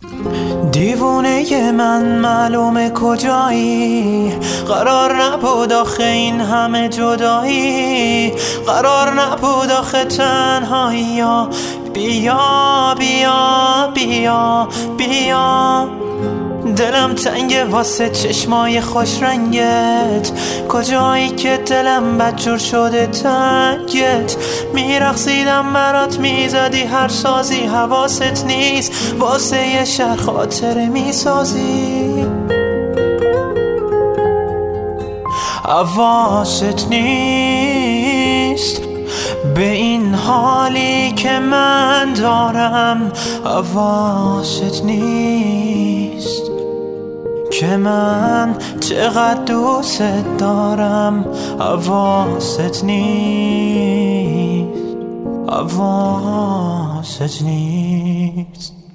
دیوونه من معلومه کجایی، قرار نبود آخه این همه جدایی، قرار نبود آخه تنهایی. بیا بیا بیا بیا، دلم تنگه واسه چشمای خوش رنگت، کجایی که دلم بدجور شده تنگت. میرقصیدم برات میزدی هر سازی، حواست نیست واسه یه شهر خاطره میسازی. حواست نیست به این حالی که من دارم، حواست نیست که من چقدر دوست دارم، حواست نیست، حواست نیست.